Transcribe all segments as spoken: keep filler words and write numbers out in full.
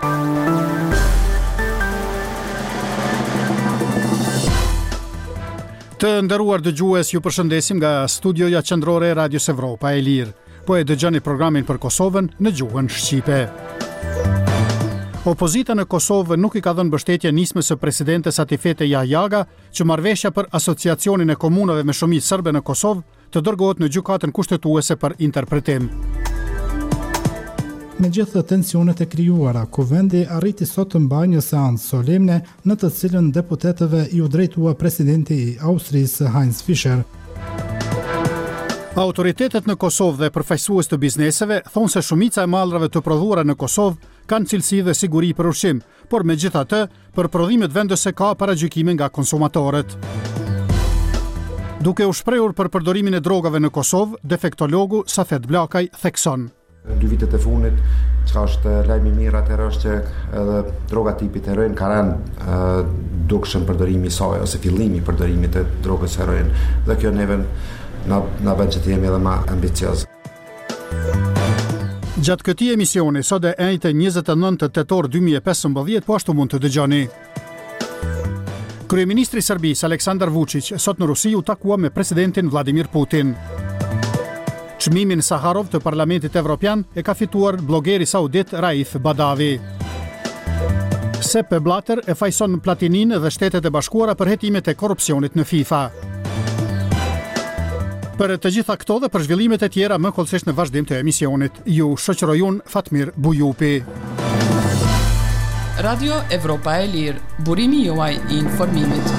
Të nderuar dëgjues, ju përshëndesim nga studioja qendrore e Radios Evropa e Lirë. Po e dëgjoni programin për Kosovën në gjuhën shqipe. Opozita në Kosovë nuk i ka dhënë mbështetje nismës së presidentes Atifete Jahjaga që marrëveshja për asociacionin e komunave me shumicë serbe në Kosovë të dërgohet në gjykatën kushtetuese për interpretim. Me gjithë tensionet e krijuara, Kuvendi arriti sot të mbajë një seancë solemne në të cilën deputetëve i u drejtua presidenti i Austrisë Heinz Fischer. Autoritetet në Kosovë dhe përfaqësues të bizneseve thonë se shumica e mallrave të prodhuara në Kosovë kanë cilësi dhe siguri për ushqim, por megjithatë, për prodhimet vendose ka paragjykime nga konsumatorët. Duke u shprehur për përdorimin e drogave në Kosovë, defektologu Safet Blakaj thekson: dy vitet e fundit, çka është lajm i mirë atëherë është që edhe droga tipi heroin ka rënë dukshëm përdorimi i saj ose fillimi i përdorimit të drogës heroin, dhe kjo neve na na bën që të jemi edhe më ambicioz. Gjatë këtij emisioni, sot e enjte njëzet e nëntë tetor dy mijë e pesëmbëdhjetë, po ashtu mund të dëgjoni. Kryeministri i Serbisë Aleksandar Vučić sot në Rusi u takua me presidentin Vladimir Putin. Çmimin Saharov të Parlamentit Evropian e ka fituar blogeri saudit Raif Badavi. Sepp Blatter e fajson Platinin dhe Shtetet e Bashkuara për hetimet e korrupsionit në FIFA. Për të gjitha këto dhe për zhvillimet e tjera më kollësisht në vazhdim të emisionit, ju shoqëroj unë Fatmir Bujupi. Radio Evropa e Lirë, burimi juaj i informimit.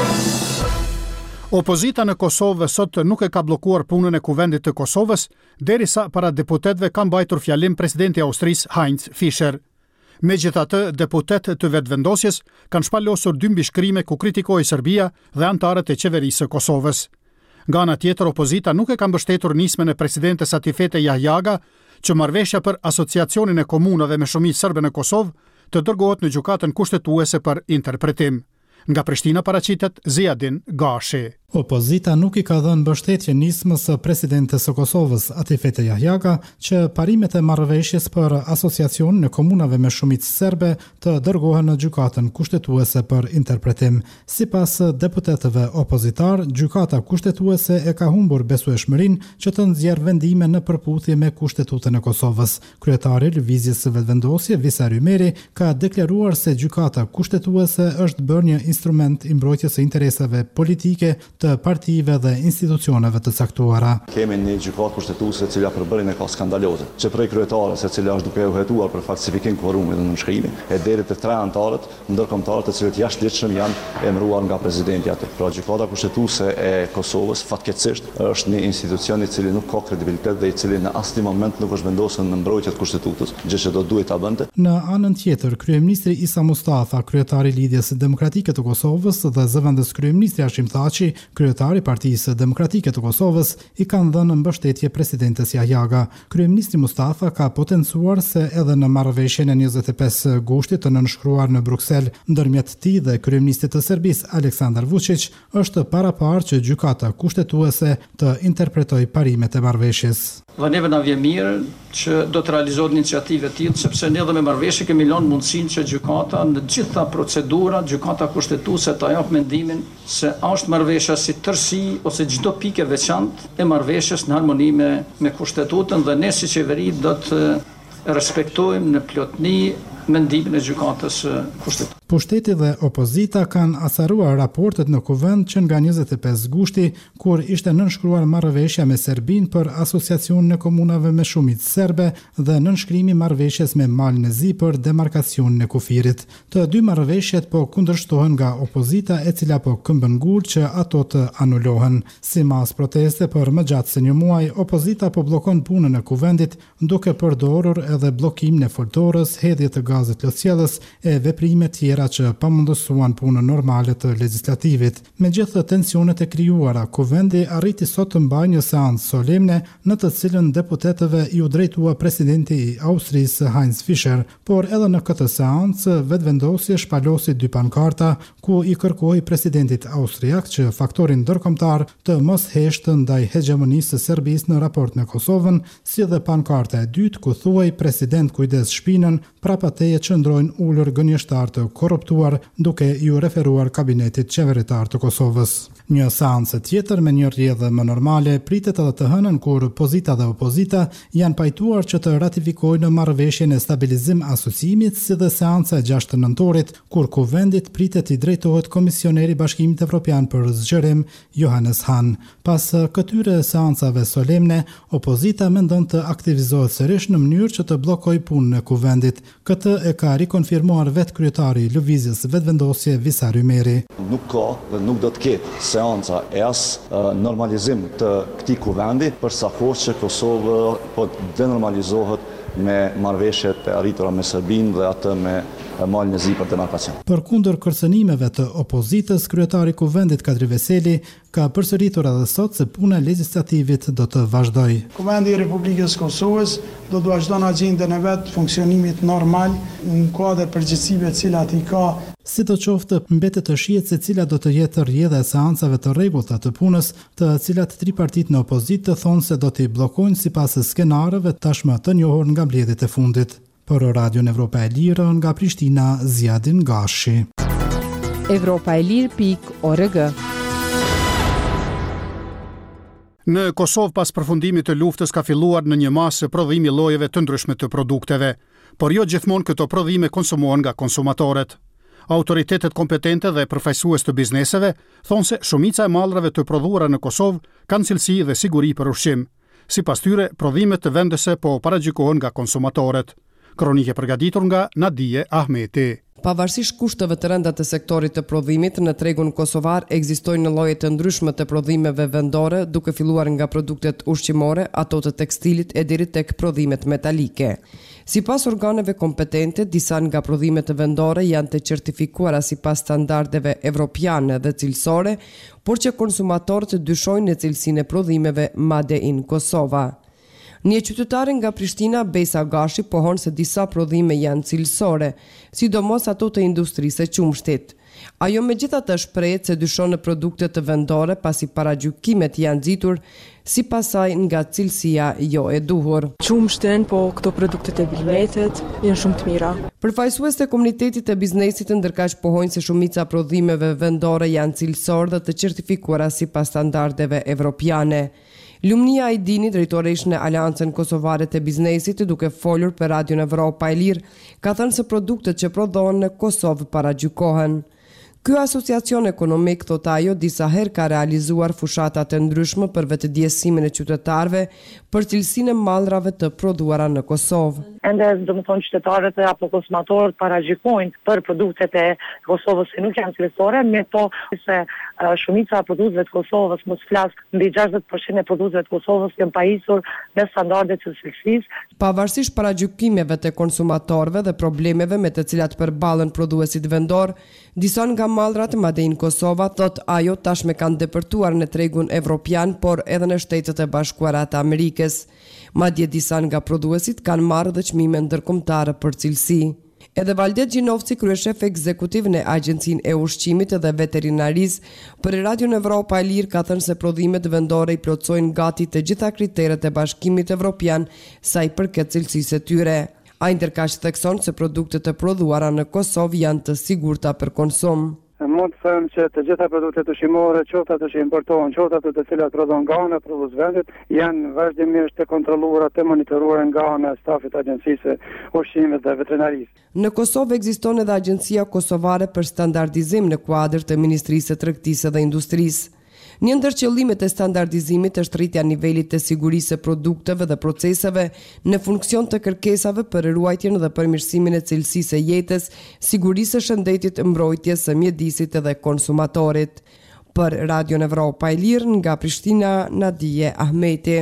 Opozita në Kosovë sot nuk e ka bllokuar punën e Kuvendit të Kosovës, derisa para deputetëve ka mbajtur fjalim presidenti i Austrisë Heinz Fischer. Megjithatë, deputetë të vetëvendosjes kanë shpalosur dy mbishkrime ku kritikoi Serbia dhe antarët e qeverisë së Kosovës. Nga ana tjetër, opozita nuk e ka mbështetur nismën e presidentes Atifete Jahjaga që marrëveshja për asociacionin e komunave me shumicë serbe në Kosovë të dërgohet në gjykatën kushtetuese për interpretim. Nga Prishtina paraqitet Ziadin Gashi. Opozita nuk i ka dhënë mbështetje nismës së presidentes së Kosovës, Atifete Jahjaga, që parimet e marrëveshjes për asociacionin e komunave me shumicë serbe të dërgohen në gjykatën kushtetuese për interpretim. Sipas deputetëve opozitar, gjykata kushtetuese e ka humbur besueshmërinë që të nxjerrë vendime në përputhje me Kushtetutën e Kosovës. Kryetari i Lëvizjes së Vetëvendosje, Visar Ymeri, ka deklaruar se gjykata kushtetuese është bërë një instrument i mbrojtjes së interesave politike të partive dhe institucioneve të caktuara. Kemi një gjykatë kushtetuese e cila për bërin e ka skandaloze, që prej kryetares e cila është duke u hetuar për falsifikim kvorumit dhe nënshkrimi, e deri të tre antarët, ndërkombëtarët të cilët jashtëligjshëm janë emëruar nga presidenti aty. Pra gjykata kushtetuese e Kosovës fatkeqësisht është një institucion i cili nuk ka kredibilitet dhe i cili në asnjë moment nuk është vendosur në mbrojtje të kushtetutës, gjë që do duhet ta bënte. Në anën tjetër, kryeministri Isa Mustafa, kryetari i Lidhjes Demokratike të Kosovës dhe zëvendës kryeministri Hashim Thaçi, kryetari i Partisë Demokratike të Kosovës, i kanë dhënë mbështetje presidentes Jahjaga. Kryeministri Mustafa ka potencuar se edhe në marrëveshjen e njëzet e pesë gushtit të nënshkruar në Bruksel ndërmjet tij dhe kryeministit të Serbisë Aleksandar Vučić, është paraparë që gjykata kushtetuese të interpretojë parimet e marrëveshjes. Dhe neve na vjen mirë që do të realizohet iniciative të tillë, sepse ne edhe me marrëveshje kemi lënë mundësinë që gjykata në të gjitha procedurat, gjykata kushtetuese ta jap mendimin se është marrëveshja si tërësi ose çdo pikë veçantë e marrëveshjes në harmoni me, me kushtetutën, dhe ne si qeveri do të respektojmë në plotëni mendimin e gjykatës kushtetuese. Pushteti dhe opozita kanë asaruar raportet në Kuvend që nga njëzet e pesë gushti, kur ishte nënshkruar marrëveshja me Serbinë për asociacionin e komunave me shumicë serbe dhe nënshkrimi marrëveshjes me Malin e Zi për demarkacionin e kufirit. Të dy marrëveshjet po kundërshtohen nga opozita, e cila po këmbën gur që ato të anulohen. Si mas proteste për më gjatë se një muaj, opozita po bllokon punën e Kuvendit, duke përdorur edhe bllokimin e foltorës, hedhje të gazit lësjellës e veprime tjera që pamundësuan punën normale të legjislativit. Me gjithë tensionet e krijuara, Kuvendi arriti sot të mbajë një seancë solemne në të cilën deputetëve i u drejtua presidenti i Austrisë Heinz Fischer, por edhe në këtë seancë vetëvendosje shpalosi dy pankarta ku i kërkoi presidentit austriak që faktorin ndërkombëtar të mos heshtë ndaj hegemonisë së Serbisë në raport me Kosovën, si dhe pankarta e dytë ku thuaj president kujdes shpinën, prapa betejë qëndrojnë ulur gënjeshtar të korruptuar, duke ju referuar kabinetit qeveritar të Kosovës. Një seancë tjetër me një rrjedhë më normale pritet edhe të hënën kur pozita dhe opozita janë pajtuar që të ratifikojnë marrëveshjen e stabilizim asociimit, si dhe seanca e gjashtë nëntorit, kur kuvendit pritet i drejtohet komisioneri Bashkimit Evropian për zgjerim Johannes Hahn. Pas këtyre seancave solemne, opozita mendon të aktivizohet sërish në mënyrë që të bllokojë punën e kuvendit. Këtë e ka rikonfirmuar vetë kryetari i lëvizjes vetëvendosje Visar Ymeri. Nuk ka dhe nuk do të ketë seanca e as uh, normalizim të këtij kuvendi përsa kohë që Kosovë po denormalizohet me marrëveshjet e arritura me Serbinë dhe atë me malin e zi për demarkacion. Përkundër kërcënimeve të opozitës, kryetari i kuvendit Kadri Veseli ka përsëritur edhe sot se puna e legislativit do të vazhdojë. Kuvendi i Republikës Kosovës do të vazhdon agjendën e vet funksionimit normal në kuadër përgjegjësive të cilat i ka. Sidoqoftë, mbetet të shihet se cila do të jetë rrjedha e seancave të rregullta të punës, të cilat tripartit në opozitë thonë se do t'i bllokojnë sipas skenarëve tashmë të njohur nga mbledhjet e fundit. Për Radion Evropa e Lirë, nga Prishtina, Zjadin Gashi. Evropa e Lirë pikë org. Në Kosovë pas përfundimit të luftës ka filluar në një masë prodhimi llojeve të ndryshme të produkteve, por jo gjithmonë këto prodhime konsumohen nga konsumatorët. Autoritetet kompetente dhe përfaqësues të bizneseve thonë se shumica e mallrave të prodhuara në Kosovë kanë cilësi dhe siguri për ushqim. Sipas tyre, prodhimet të vendese po paragjykohen nga konsumatorët. Kronike përgatitur nga Nadije Ahmeti. Pavarësisht kushteve të rënda të sektorit të prodhimit, në tregun kosovar ekzistojnë lloje të ndryshme të prodhimeve vendore, duke filluar nga produktet ushqimore, ato të tekstilit e deri tek prodhimet metalike. Sipas organeve kompetente, disa nga prodhimet vendore janë të certifikuara sipas standardeve evropiane dhe cilësore, por që konsumatorët dyshojnë në cilësinë e prodhimeve Made in Kosova. Një qytetare nga Prishtina, Besa Gashi, pohon se disa prodhime janë cilësore, sidomos ato të industrisë së qumshtit. Ajo megjithatë shprehet se dyshon në produktet të vendore pasi paragjykimet janë nxitur sipas saj nga cilësia jo e duhur. Qumshtin, po këto produktet e billetet janë shumë të mira. Përfaqësues të komunitetit të biznesit ndërkaq pohojnë se shumica prodhimeve vendore janë cilësore dhe të certifikuara sipas standardeve evropiane. Lumnia Ajdini, drejtoresh në Aleancën Kosovare të Biznesit, duke folur për Radion Evropa e Lirë, ka thënë se produktet që prodhohen në Kosovë paragjykohen. Ky asociacion ekonomik, thot ajo, disa herë ka realizuar fushata të ndryshme për vetëdijesimin e qytetarëve për cilësinë e mallrave të prodhuara në Kosovë. Ende, domethënë, qytetarët apo konsumatorët paragjykojnë për produktet e Kosovës që nuk janë cilësore, me to se uh, shumica e produkteve të Kosovës, mos flas, mbi gjashtëdhjetë përqind e produkteve të Kosovës janë pajisur me standarde të cilësisë. Pavarësisht paragjykimeve të konsumatorëve dhe problemeve me të cilat përballen prodhuesit vendor, disa nga mallrat Made in Kosova, thot ajo, tashme kanë depërtuar në tregun evropian, por edhe në Shtetet e Bashkuara të Amerikës. Madje disa nga prodhuesit kanë marrë dhe çmime ndërkombëtare për cilësi. Edhe Valdet Gjinovci, kryeshef ekzekutiv në Agjencinë e Ushqimit dhe Veterinarisë, për Radion Evropa e Lirë ka thënë se prodhimet vendore i plotësojnë gati të gjitha kriteret e Bashkimit Evropian sa i përket cilësisë së tyre. Ai ndërkaq thekson se produktet e prodhuara në Kosovë janë të sigurta për konsum. Mund të them që të gjitha produktet ushqimore, qoftë ato që importohen, qoftë ato të cilat prodhohen nga ana e prodhuesvendit, janë vazhdimisht të kontrolluara, të monitoruara nga ana e stafit të Agjencisë Ushqimit dhe Veterinarisë. Në Kosovë ekziston edhe Agjencia Kosovare për Standardizim në kuadër të Ministrisë së Tregtisë dhe Industrisë. Një ndër qëllimet e standardizimit është rritja nivelit të sigurisë së produkteve dhe proceseve në funksion të kërkesave për ruajtjen dhe përmirësimin e cilësisë së jetës, sigurisë së shëndetit, mbrojtjes së mjedisit dhe konsumatorit. Për Radion Evropa e Lirë, nga Prishtina, Nadije Ahmeti.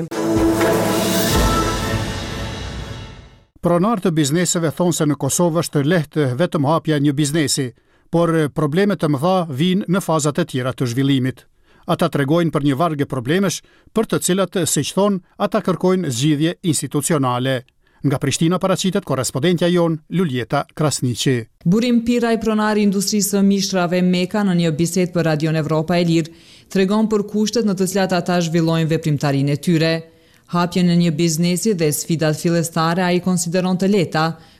Pronarët të bizneseve thonë se në Kosovë është lehtë vetëm hapja një biznesi, por problemet të mëdha vijnë në fazat e tjera të zhvillimit. Ata tregojnë për një vargë problemesh, për të cilat, siç thonë, ata kërkojnë zgjidhje institucionale. Nga Prishtina paraqitet korrespondentja jon Luljeta Krasniqi. Burim Piraj, pronari i industrisë së mishtrave Meka, në një bisedë për Radion Evropa e Lirë, tregon për kushtet në të cilat ata zhvillojnë veprimtarinë e tyre. Hapjen në një biznesi dhe sfidat fillestare ai konsideron të lehta,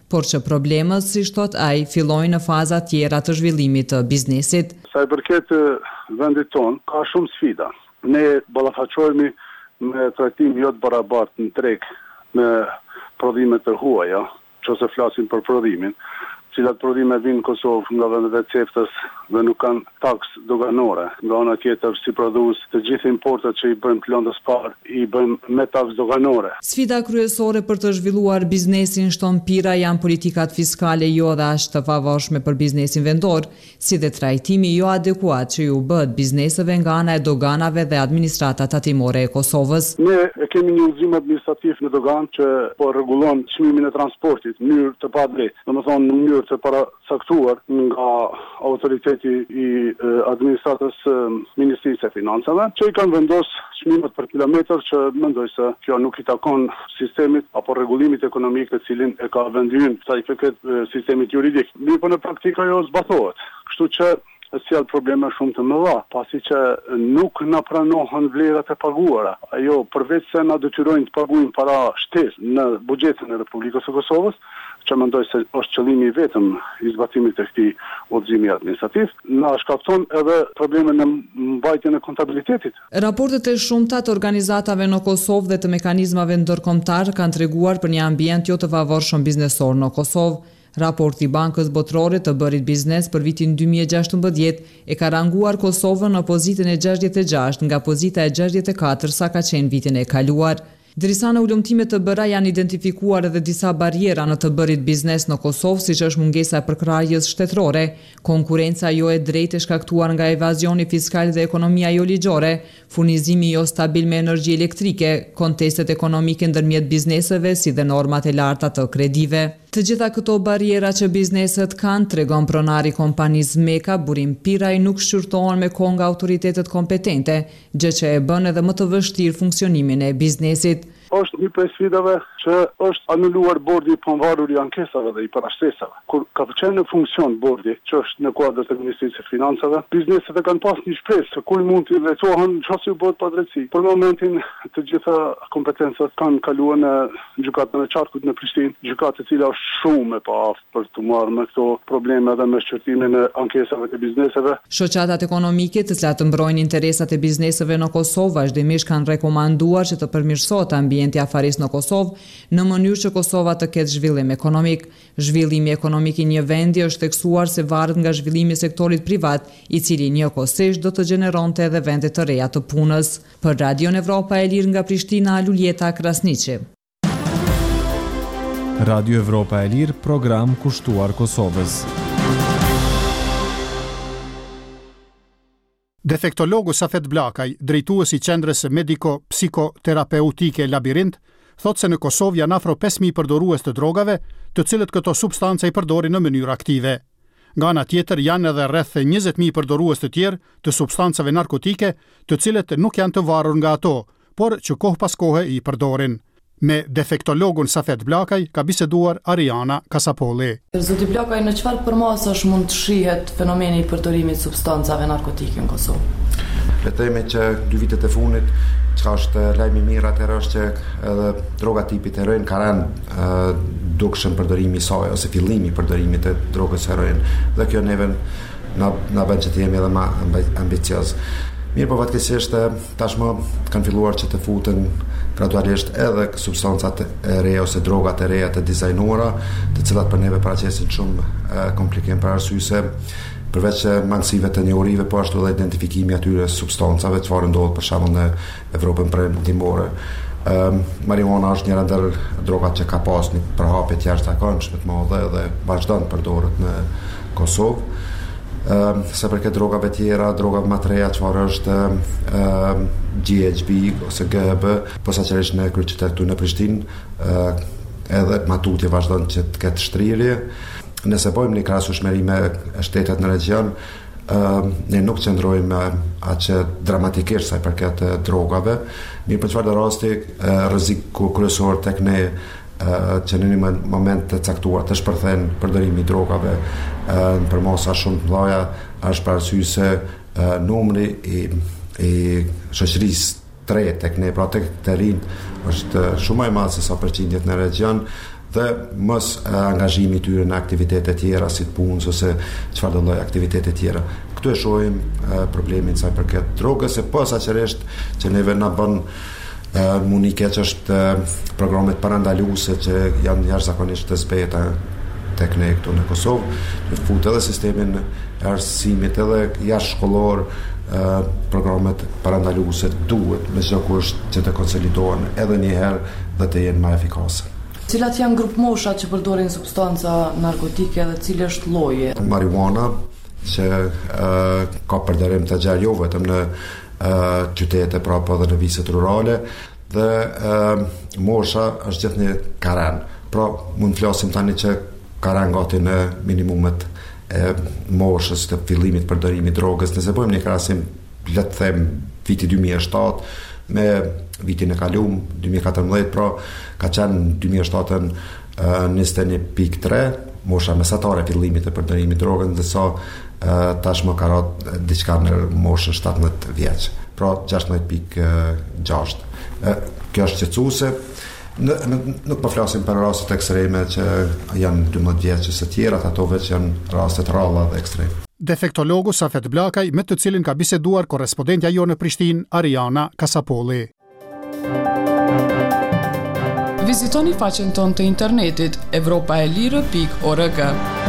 por që problemet, si thot ai, fillojnë në faza tjera të zhvillimit të biznesit. Sa i përket vendit ton, ka shumë sfida. Ne ballafaqohemi me trajtim jo të barabartë në treg me prodhime të huaja, nëse flasim për prodhimin, cilat prodhime vinë në Kosovë nga vendet e ceftës dhe nuk kanë taks doganore. Nga ana tjetër, si prodhues, të gjithë importet që i bëjmë të lëndës parë, i bëjmë me taks doganore. Sfida kryesore për të zhvilluar biznesin, shton Pira, janë politikat fiskale jo dhe as të favorshme për biznesin vendor, si dhe trajtimi jo adekuat që ju bëhet bizneseve nga ana e doganave dhe administratat tatimore e Kosovës. Ne e kemi një udhëzim administrativ në doganë që po rregullon çmimin e transportit në mënyrë të padrejtë, domethënë në mënyrë të paracaktuar nga autoriteti i administratës Ministrisë së Financave, që i kanë vendosur çmimet për kilometër që mendoj se kjo nuk i takon sistemit apo rregullimit ekonomik të cilin e ka vendin sa i përket sistemit juridik. Mirë, po në praktikë ajo zbatohet. Kështu që sjell probleme shumë të mëdha, pasi që nuk na pranohen vlerat e paguara. Ajo përveç se na detyrojnë të paguajmë para shtesë në buxhetin e Republikës së Kosovës, që mendoj se është qëllimi i vetëm i zbatimit të këtij udhëzimi administrativ, na shkakton edhe probleme në mbajtjen e kontabilitetit. Raportet e shumta të organizatave në Kosovë dhe të mekanizmave ndërkombëtar kanë treguar për një ambient jo të favorshëm biznesor në Kosovë. Raporti i Bankës Botërore të Bërit Biznes për vitin dy mijë e gjashtëmbëdhjetë e ka ranguar Kosovën në pozitën e gjashtëdhjetë e gjashtë nga pozita e gjashtëdhjetë e katër sa ka qenë vitin e kaluar. Ndërsa në ulëmtimet të bëra janë identifikuar edhe disa barjera në të bërit biznes në Kosovë, siç është mungesa e përkrahjes shtetërore, konkurenca jo e drejtë e shkaktuar nga evazioni fiskal dhe ekonomia jo ligjore, furnizimi jo stabil me energji elektrike, kontestet ekonomike ndërmjet bizneseve si dhe normat e larta të kredive. Të gjitha këto barjera që bizneset kanë, tregon pronari kompanisë Meka, Burim Piraj, nuk shqyrtohen me kohë nga autoritetet kompetente, gjë që e bën edhe më të vështirë funksionimin e biznesit. Është një prej sfidave që është anuluar bordi i pavarur i ankesave dhe i parashtesave. Kur ka qenë në funksion bordi, që është në kuadër të Ministrisë së Financave, bizneset e kanë pas një shpresë se kur mund të drejtohen nëse u bëhet padrejtësi. Për momentin të gjitha kompetencat kanë kaluar në gjykatën e Çarkut në Prishtinë, gjykatë e cila është shumë e paaftë për të marrë me këto probleme dhe me shqyrtimin e ankesave të bizneseve. Shoqatat ekonomike të cilat mbrojnë interesat e bizneseve në Kosovë vazhdimisht kanë rekomanduar që të përmirësohet ambienti afaris në Kosovë në mënyrë që Kosova të ketë zhvillim ekonomik. Zhvillimi ekonomik i një vendi është theksuar se varet nga zhvillimi i sektorit privat, i cili njëkohësisht do të gjeneronte edhe vende të reja të punës. Për Radion Evropa e Lirë nga Prishtina, Luljeta Krasniqi. Radio Evropa e Lirë, program kushtuar Kosovës. Defektologu Safet Blakaj, drejtuesi i qendrës mediko-psikoterapeutike Labirint, thot se në Kosovë janë afro pesë mijë përdorues të drogave, të cilët këto substance i përdorin në mënyrë aktive. Nga ana tjetër janë edhe rreth njëzet mijë përdorues të tjerë të substancave narkotike, të cilët nuk janë të varur nga ato, por që kohë pas kohe i përdorin. Me defektologun Safet Blakaj ka biseduar Ariana Kasapolli. Zoti Blakaj, në çfarë përmasash mund të shihet fenomeni i përdorimit të substancave narkotike në Kosovë? Le të themi që dy vitet e fundit, çka është lajmi i mirë atëherë është që edhe droga tipi heroin ka rënë dukshëm përdorimi i saj ose fillimi i përdorimit të drogës heroin. Dhe kjo neve na na bën që të jemi edhe më ambicioz. Mirë, po fatkeqësisht tashmë kanë filluar që të futen gradualisht edhe substancat e reja ose drogat e reja të dizajnuara, të cilat për neve paraqesin shumë e, komplikim për arsye se përveç mangësive të njohurive, po ashtu edhe identifikimi atyre substancave, çfarë ndodhet për shembull në Evropën perëndimore. Um, marijuana është njëra ndër drogat që ka pas një përhapje të jashtëzakonshme të madhe dhe vazhdon të përdoret në Kosovë. Uh, se përket drogave tjera, drogave më të reja, çfarë është uh, G H B ose G H B, posaçërisht në kryeqytet këtu në Prishtinë, uh, edhe matutje vazhdon që të ketë shtrirje. Nëse bëjmë një krahasueshmëri me shtetet në regjion, uh, ne nuk qëndrojmë atë që dramatikisht sa i përket uh, drogave, mirë për çfarë rasti uh, rreziku kryesor tek ne Uh, që në një moment të caktuar të shpërthen përdorimi i drogave uh, për mosa shumë të mëdha, është për arsye se uh, numri i, i shoqërisë tre tek ne, pra tek të rinj është shumë më e madh se sa përqindjet në region dhe mos angazhimi i tyre në aktivitete tjera si të punës ose çfarë do lloj aktivitete tjera. Këtu e shohim uh, problemin sa i përket drogës, e posaçërisht që neve na bën uh, muni keq është uh, programet parandaluese që janë jashtëzakonisht të zbeta tek ne këtu në Kosovë, në fut edhe sistemin e arsimit edhe jashtëshkollor, uh, programet parandaluese duhet me çdo kusht që të konsolidohen edhe një herë dhe të jenë më efikase. Cilat janë grup mosha që përdorin substanca narkotike dhe cili është lloji? Marijuana, që uh, ka përdorim të gjerë jo vetëm në uh, qytete, pra po edhe në viset rurale, dhe uh, mosha është gjithë një karen. Pra mund të flasim tani që karen gati në minimumet e moshës të fillimit përdorimit drogës. Nëse bëjmë një krahasim, le të them viti dy mijë e shtatë me vitin e kalum dy mijë e katërmbëdhjetë, pra ka qenë dy mijë e shtatën uh, njëzet e një pikë tre mosha mesatare fillimit të përdorimit drogës, ndërsa uh, tashmë ka rënë diçka në moshën shtatëmbëdhjetë vjeç, pra gjashtëmbëdhjetë pikë gjashtë. Uh, kjo është qetësuese. Nuk po flasim për rastet ekstreme që janë dymbëdhjetë vjeç ose të tjera, ato veç janë rastet ralla dhe ekstreme. Defektologu Safet Blakaj, me të cilin ka biseduar korrespondentja jo në Prishtinë, Ariana Kasapolli. Vizitoni faqen tonë të internetit evropaelire pikë org.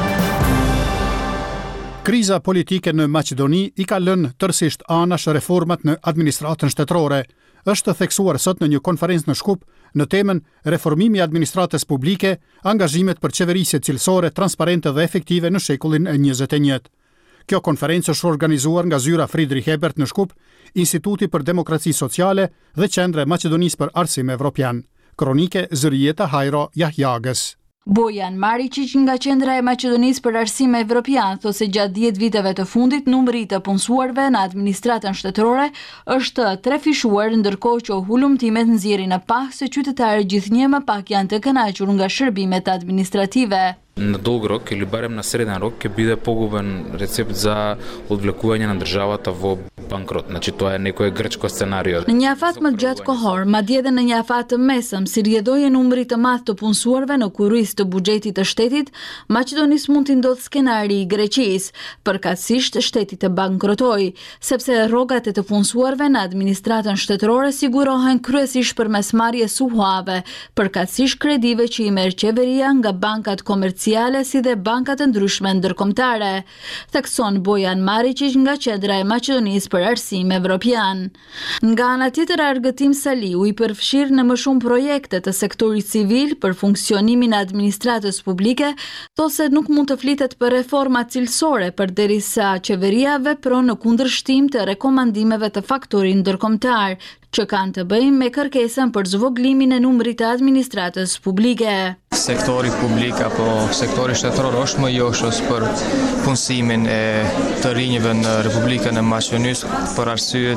Kriza politike në Maqedoni i ka lënë tërësisht anash reformat në administratën shtetërore. Është theksuar sot në një konferencë në Shkup në temën reformimi i administratës publike, angazhimet për qeverisje cilësore, transparente dhe efektive në shekullin e njëzet e njëtë. Kjo konferencë është organizuar nga zyra Friedrich Ebert në Shkup, Instituti për Demokraci Sociale dhe Qendra e Maqedonisë për Arsim Evropian. Kronike Zërieta Hajro Jahjagës. Bojan Maričić nga Qendra e Maqedonisë për Arsim Evropian thosë se gjatë dhjetë viteve të fundit numri i të punësuarve në administratën shtetërore është trefishuar, ndërkohë që hulumtimet nxjerrin në pak se qytetarët gjithnjë më pak janë të kënaqur nga shërbimet administrative. На долг рок или барем на среден рок ќе биде погубен рецепт за одвлекување на државата во банкрот. Значи тоа е некое грчко сценарио. Në një afat më gjatë kohor, madje edhe në një afat të mesëm, si rrjedhoi numri të madh të punësuarve në kurriz të buxhetit të shtetit, Maqedonisë mund t'i ndodh skenari i Greqisë, përkatësisht shteti të bankrotojë, sepse rrogat e të punësuarve në administratën shtetërore sigurohen kryesisht përmes marrjes suhuave, përkatësisht kredive që i merr qeveria nga bankat komerciale si dhe bankat e ndryshme ndërkombëtare, thekson Bojan Maričić nga Qendra e Maqedonisë për Arsim Evropian. Nga ana tjetër, Argëtim Saliu i përfshir në më shumë projekte të sektorit civil për funksionimin e administratës publike, thosë nuk mund të flitet për reforma cilësore përderisa qeveria vepron në kundërshtim të rekomandimeve të faktorit ndërkombëtar, që kanë të bëjnë me kërkesën për zvoglimin e numrit të administratës publike. Sektori publik apo sektori shtetëror është më joshës për punësimin e të rinjve në Republikën e Maqedonisë për arsye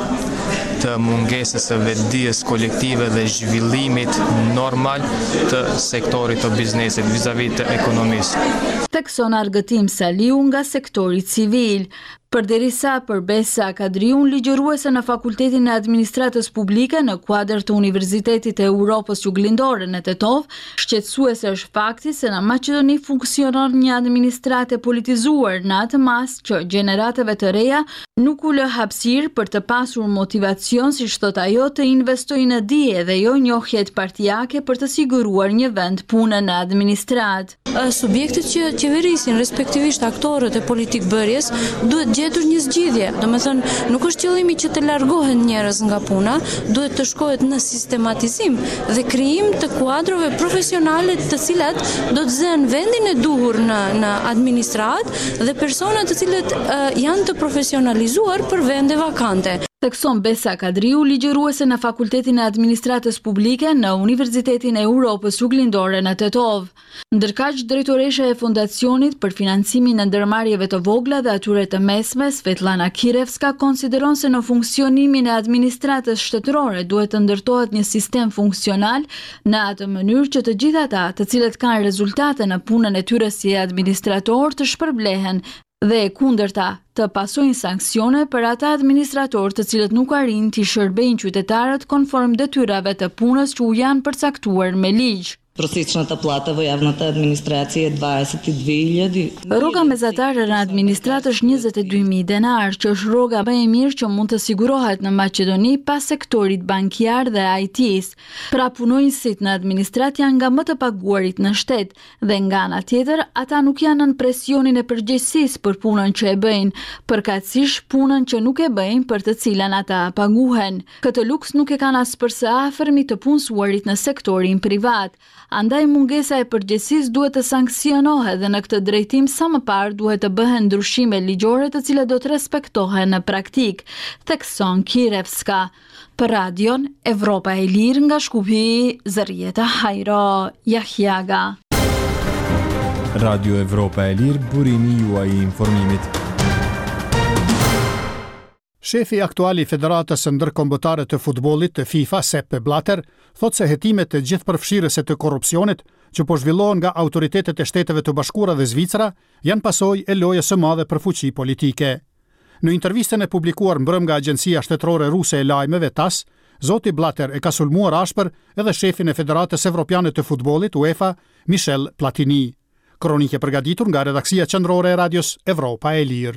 të mungesës së vetdijes kolektive dhe zhvillimit normal të sektorit të biznesit vizavi të ekonomisë. Thekson Argëtim Saliu nga sektori civil. Përderisa Përbesa Kadriun, ligjëruese në Fakultetin e Administratës Publike në kuadër të Universitetit e Europës Juglindore në Tetov, shqetësuese është fakti se në Maqedoni funksionon një administratë politizuar në atë mas që gjeneratave të reja nuk u lë hapësirë për të pasur motivacion, si thot ajo, të investojnë në dije dhe jo njohjet partijake për të siguruar një vend pune në administratë. Subjektet që qeverisin, respektivisht aktorët e politikbërjes, duhet gjetur një zgjidhje. Domethënë, nuk është qëllimi që të largohen njerëz nga puna, duhet të shkohet në sistematizim dhe krijim të kuadrove profesionale të cilat do të zënë vendin e duhur në në administratë dhe persona të cilët uh, janë të profesionalizuar për vende vakante. Thekson Besa Kadriu, ligjëruese në Fakultetin e Administratës Publike në Universitetin e Europës Juglindore në Tetov. Ndërkaq, drejtoresha e Fondacionit për financimin e ndërmarrjeve të vogla dhe atyre të mesme, Svetlana Kirevska, konsideron se në funksionimin e administratës shtetërore duhet të ndërtohet një sistem funksional në atë mënyrë që të gjithë ata të cilët kanë rezultate në punën e tyre si administrator të shpërblehen dhe e kundërta të pasojnë sanksione për ata administratorë të cilët nuk arrin të shërbejnë qytetarët konform detyrave të punës që u janë përcaktuar me ligj. Prosječната плата во јавната администрација е дваесет и две илјади. Rroga mesatare në administratë është njëzet e dy mijë denar, që është rroga më e mirë që mund të sigurohet në Maqedoni pas sektorit bankjar dhe I T-s. Pra punonjësit në administrat janë nga më të paguarit në shtet dhe nga ana tjetër ata nuk janë në presionin e përgjegjësisë për punën që e bëjnë, përkatësisht punën që nuk e bëjnë për të cilën ata paguhen. Këtë luks nuk e kanë as për së afërmi të punësuarit në sektorin privat. Andaj mungesa e përgjegjësisë duhet të sanksionohet dhe në këtë drejtim sa më parë duhet të bëhen ndryshime ligjore të cilat do të respektohen në praktik, thekson Kirevska. Për radion Evropa e Lirë nga Shkupi, Zërieta Hajro, Jahjaga. Radio Evropa e Lirë, burimi juaj i informimit. Shefi aktuali i Federatës Ndërkombëtare të Futbollit të FIFA, Sepp Blatter, thot se hetimet e gjithëpërfshirëse të korrupsionit që po zhvillohen nga autoritetet e Shteteve të Bashkuara dhe Zvicra janë pasojë e lojës së madhe për fuqi politike. Në intervistën e publikuar mbrëm nga Agjencia Shtetërore Ruse e Lajmeve T A S, zoti Blatter e ka sulmuar ashpër edhe shefin e Federatës Evropiane të Futbollit UEFA, Michel Platini. Kronike përgatitur nga redaksia qendrore e Radios Evropa e Lirë.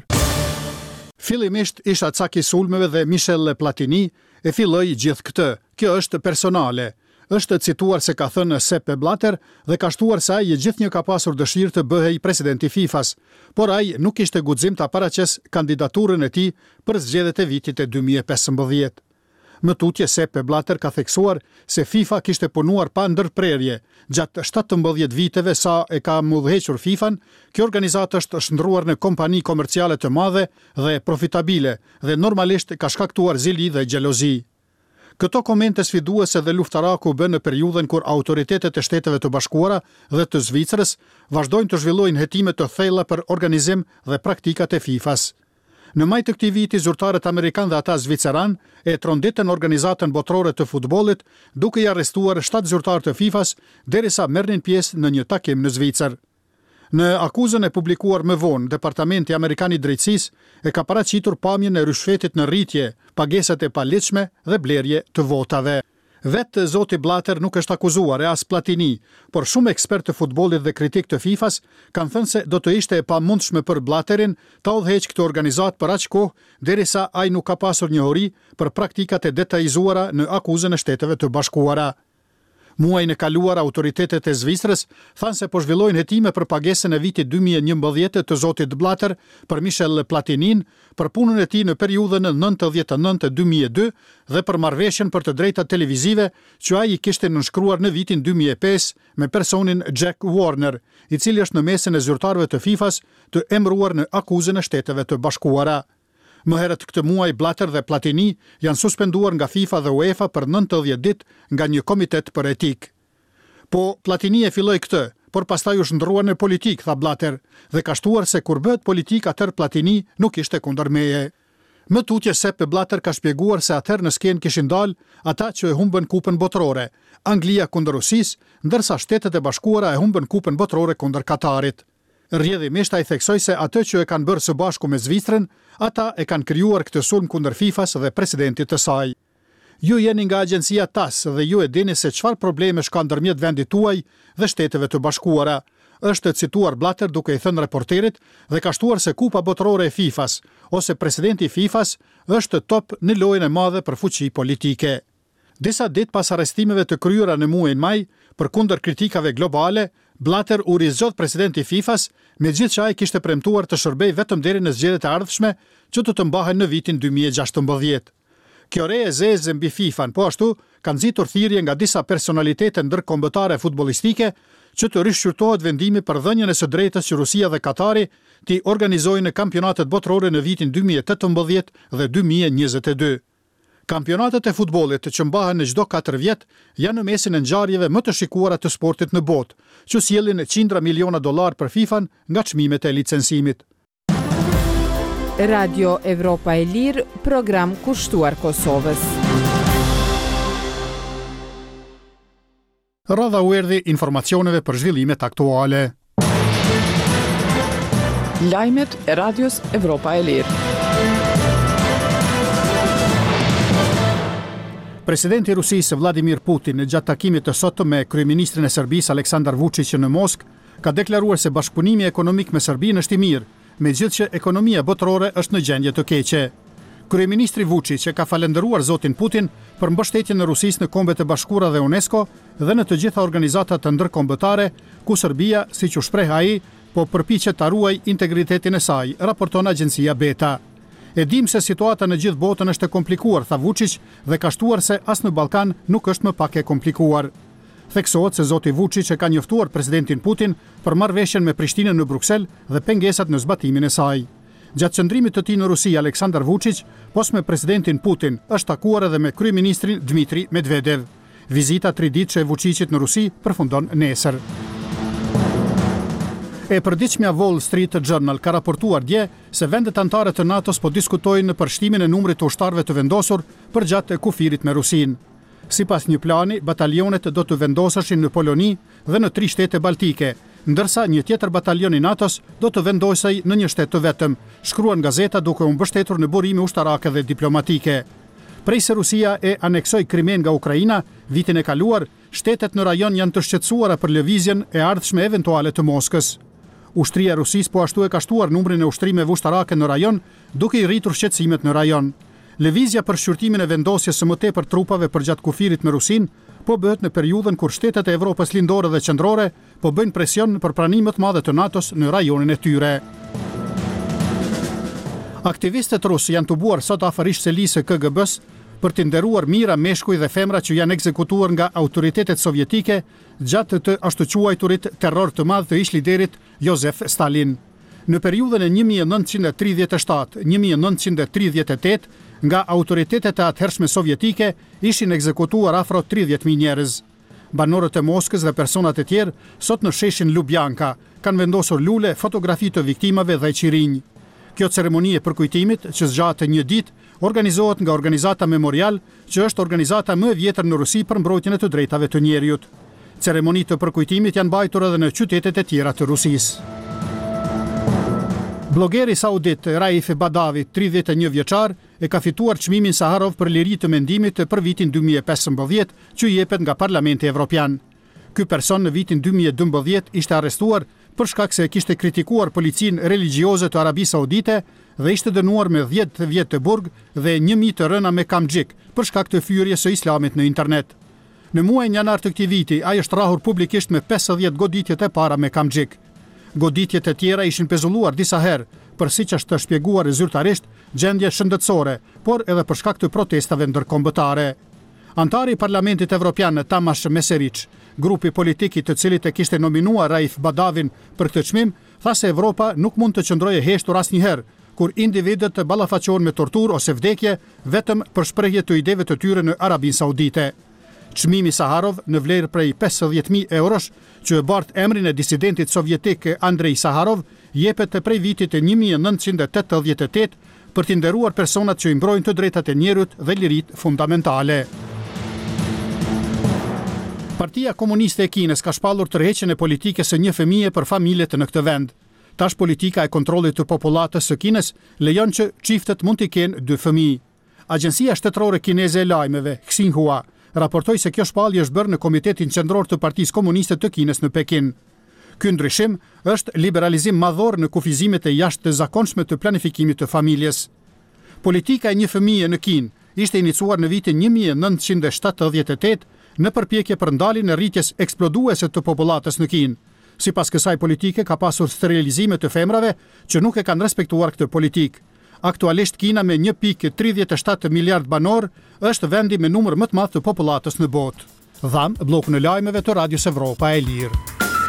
Fillimisht isha caki sulmeve dhe Michel Platini e filloi gjithë këtë. Kjo është personale. Është cituar se ka thënë Sepp Blatter dhe ka shtuar se ai gjithnjë ka pasur dëshirë të bëhej presidenti FIFA-s, por ai nuk ishte guxim ta paraqes kandidaturën e tij për zgjedhjet e vitit e dy mijë e pesëmbëdhjetë. Më tutje Sepp Blatter ka theksuar se FIFA kishte punuar pa ndërprerje gjatë shtatëmbëdhjetë viteve sa e ka udhëhequr FIFA-n. Kjo organizatë është shndruar në kompani komerciale të mëdha dhe profitabile dhe normalisht ka shkaktuar zili dhe xhelozi. Këto komente sfiduese dhe luftaraku bën në periudhën kur autoritetet e Shteteve të Bashkuara dhe të Zvicrës vazhdojnë të zhvillojnë hetime të thella për organizim dhe praktikat e FIFA-s. Në maj të këtij viti, zyrtarët amerikan dhe ata zviceran e tronditën organizatën botërore të futbollit, duke i arrestuar shtatë zyrtarë të FIFA-s derisa merrnin pjesë në një takim në Zvicër. Në akuzën e publikuar më vonë, Departamenti Amerikan i Drejtësisë e ka paraqitur pamjen e rishfetit në rritje, pagesat e paligjshme dhe blerje të votave. Vetë zoti Blatter nuk është akuzuar e as Platini, por shumë ekspertë të futbollit dhe kritik të FIFA-s kanë thënë se do të ishte e pamundshme për Blatterin ta udhëheqë këtë organizat për aq kohë derisa ai nuk ka pasur njohuri për praktikat e detajzuara në akuzën e Shteteve të Bashkuara. Muajin e kaluar autoritetet e Zvicrës thanë se po zhvillojnë hetime për pagesën e vitit dy mijë e njëmbëdhjetë të zotit Blatter për Michel Platinin, për punën e tij në periudhën e nëntëdhjetë e nëntë dy mijë e dy dhe për marrëveshjen për të drejtat televizive që ai i kishte nënshkruar në vitin dy mijë e pesë me personin Jack Warner, i cili është në mesin e zyrtarëve të FIFA-s të emëruar në akuzën e Shteteve të Bashkuara. Më herët këtë muaj Blatter dhe Platini janë suspenduar nga FIFA dhe UEFA për nëntëdhjetë ditë nga një komitet për etik. Po Platini e filloi këtë, por pastaj u shndrua në politik, tha Blatter, dhe ka shtuar se kur bëhet politik atëherë Platini nuk ishte kundër meje. Më tutje Sepp Blatter ka shpjeguar se atëherë në skenë kishin dalë ata që e humbën kupën botërore, Anglia kundër Rusisë, ndërsa Shtetet e Bashkuara e humbën kupën botërore kundër Katarit. Rrjedhimisht ai theksoi se atë që e kanë bërë së bashku me Zvicrën, ata e kanë krijuar këtë sulm kundër FIFA-s dhe presidentit të saj. Ju jeni nga agjencia T A S dhe ju e dini se çfarë problemesh ka ndërmjet vendit tuaj dhe Shteteve të Bashkuara, është cituar Blatter duke i thënë reporterit dhe ka shtuar se kupa botërore e FIFA-s ose presidenti i FIFA-s është top në lojën e madhe për fuqi politike. Disa ditë pas arrestimeve të kryera në muajin maj, përkundër kritikave globale, Blatter u rizgjodh presidenti i FIFA-s, megjithëse ai kishte premtuar të shërbej vetëm deri në zgjedhjet e ardhshme që do të mbahen në vitin dy mijë e gjashtëmbëdhjetë. Kjo re e zezë mbi FIFA-n, po ashtu kanë nxitur thirrje nga disa personalitete ndërkombëtare futbollistike që të rishqyrtohet vendimi për dhënien e së drejtës që Rusia dhe Katari t'i organizojnë kampionatet botërore në vitin dy mijë e tetëmbëdhjetë dhe dy mijë e njëzet e dy. Kampionatet e futbollit që mbahen në çdo katër vjet janë në mesin e ngjarjeve më të shikuara të sportit në botë, që sjellin qindra miliona dollar për FIFA-n nga çmimet e licencimit. Radio Evropa e Lirë, program kushtuar Kosovës. Radha u erdhi informacioneve për zhvillimet aktuale. Lajmet e radios Evropa e Lirë. Presidenti i Rusisë Vladimir Putin gjatë takimit të sotëm me kryeministrin e Serbisë Aleksandar Vučić në Moskë ka deklaruar se bashkëpunimi ekonomik me Serbinë është i mirë, megjithëse ekonomia botërore është në gjendje të keqe. Kryeministri Vučić ka falendëruar zotin Putin për mbështetjen e Rusisë në Kombet e Bashkuara dhe UNESCO dhe në të gjitha organizatat të ndërkombëtare ku Serbia, siç u shpreh ai, po përpiqet ta ruajë integritetin e saj, raporton agjencia Beta. E dim se situata në gjithë botën është e komplikuar, tha Vučić, dhe ka shtuar se as në Ballkan nuk është më pak e komplikuar. Theksohet se zoti Vučić e ka njoftuar presidentin Putin për marrëveshjen me Prishtinën në Bruksel dhe pengesat në zbatimin e saj. Gjatë qëndrimit të tij në Rusi, Aleksandar Vučić, pos me presidentin Putin, është takuar edhe me kryeministrin Dmitri Medvedev. Vizita triditëshe e Vučićit në Rusi përfundon nesër. E përditshmja Wall Street Journal ka raportuar dje se vendet anëtare të NATO-s po diskutojnë për shtimin e numrit të ushtarëve të vendosur për gjatë kufirit me Rusinë. Sipas një plani, batalionet do të vendoseshin në Poloni dhe në tri shtete baltike, ndërsa një tjetër batalion i NATO-s do të vendosej në një shtet të vetëm, shkruan gazeta duke u mbështetur në burime ushtarake dhe diplomatike. Prej se Rusia e aneksoi Krimen nga Ukraina vitin e kaluar, shtetet në rajon janë të shqetësuara për lëvizjen e ardhshme eventuale të Moskës. Ushtria e Rusisë po ashtu e ka shtuar numrin e ushtrimeve ushtarake në rajon, duke i rritur shqetësimet në rajon. Lëvizja për shqyrtimin e vendosjes së më tepër trupave përgjatë kufirit me Rusinë po bëhet në periudhën kur shtetet e Evropës lindore dhe qendrore po bëjnë presion për pranim më të madhe të NATO-s në rajonin e tyre. Aktivistët rusë janë tubuar sot afër ish-selisë së K G B-s për të nderuar mijëra meshkuj dhe femra që janë ekzekutuar nga autoritetet sovjetike gjatë të ashtu quajturit terror të madh të ish-liderit Josef Stalin. Në periudhën e një mijë e nëntëqind e tridhjetë e shtatë - një mijë e nëntëqind e tridhjetë e tetë, nga autoritetet e atëhershme sovjetike ishin ekzekutuar afro tridhjetë mijë njerëz. Banorët e Moskës dhe personat e tjerë sot në sheshin Lubjanka kanë vendosur lule, fotografi të viktimave dhe qirinj. Kjo ceremoni e përkujtimit, që zgjatet një ditë, organizohet nga Organizata Memorial, që është organizata më e vjetër në Rusi për mbrojtjen e të drejtave të njerëzit. Ceremonitë të përkujtimit janë mbajtur edhe në qytetet e tjera të Rusisë. Blogeri saudit Raif Badavi, tridhjetë e një vjeçar, e ka fituar çmimin Saharov për liri të mendimit për vitin dy mijë e pesëmbëdhjetë, që i jepet nga Parlamenti Evropian. Ky person në vitin dy mijë e dymbëdhjetë ishte arrestuar për shkak se kishte kritikuar policinë religjioze të Arabisë Saudite dhe ishte dënuar me dhjetë vjet të burg dhe një mijë të rëna me kamxhik për shkak të fyrjes së islamit në internet. Në muajin janar të këtij viti, ai është rrahur publikisht me pesëdhjetë goditjet e para me kamxhik. Goditjet e tjera ishin pezulluar disa herë, për siç është shpjeguar zyrtarisht, gjendje shëndetësore, por edhe për shkak të protestave ndërkombëtare. Antari i Parlamentit Evropian Tamas Meseric, grupi politik i të cilit e kishte nominuar Raif Badavin për këtë çmim, tha se Evropa nuk mund të qëndrojë heshtur asnjëherë kur individët të ballafaqohen me torturë ose vdekje vetëm për shprehje të ideve të tyre në Arabinë Saudite. Çmimi Saharov në vlerë prej pesëdhjetë mijë eurosh, që e bart emrin e disidentit sovjetik Andrei Saharov, jepet prej vitit e një mijë e nëntëqind e tetëdhjetë e tetë për të nderuar personat që i mbrojnë të drejtat e njerëzit dhe liritë fundamentale. Partia Komuniste e Kinës ka shpallur tërheqjen e politikës së një fëmije për familjet në këtë vend. Tash politika e kontrollit të popullatës së Kinës lejon që çiftet mund të kenë dy fëmijë. Agjencia shtetërore kineze e lajmeve, Xinhua, raportoi se kjo shpallje është bërë në Komitetin Qendror të Partisë Komuniste të Kinës në Pekin. Ky ndryshim është liberalizim madhor në kufizimet e jashtëzakonshme të planifikimit të familjes. Politika e një fëmije në Kinë ishte iniciuar në vitin një mijë e nëntëqind e shtatëdhjetë e tetë në përpjekje për ndaljen e rritjes eksploduese të popullatës në Kinë. Sipas kësaj politike ka pasur sterilizime të femrave që nuk e kanë respektuar këtë politikë. Aktualisht Kina me një pikë tridhjetë e shtatë miliard banor është vendi me numër më të madh të popullatës në botë. Dham blokun e lajmeve të Radios Evropa e Lirë.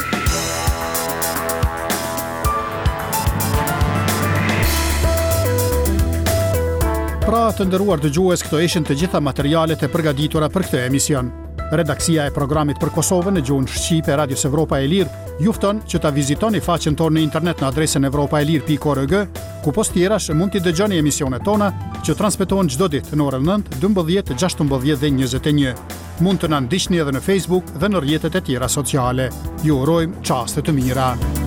Pra të nderuar dëgjues, këto ishin të gjitha materialet e përgatitura për këtë emision. Redaksia e programit për Kosovën në gjuhën shqipe e Radios Evropa e Lirë ju fton që ta vizitoni faqen tonë në internet në adresën evropaelir pikë org, ku post tjerash mund t'i dëgjoni emisionet tona që transmetohen çdo ditë në orën nëntë, dymbëdhjetë, gjashtëmbëdhjetë dhe njëzet e një. Mund të na ndiqni edhe në Facebook dhe në rrjetet e tjera sociale. Ju urojmë çaste të mira.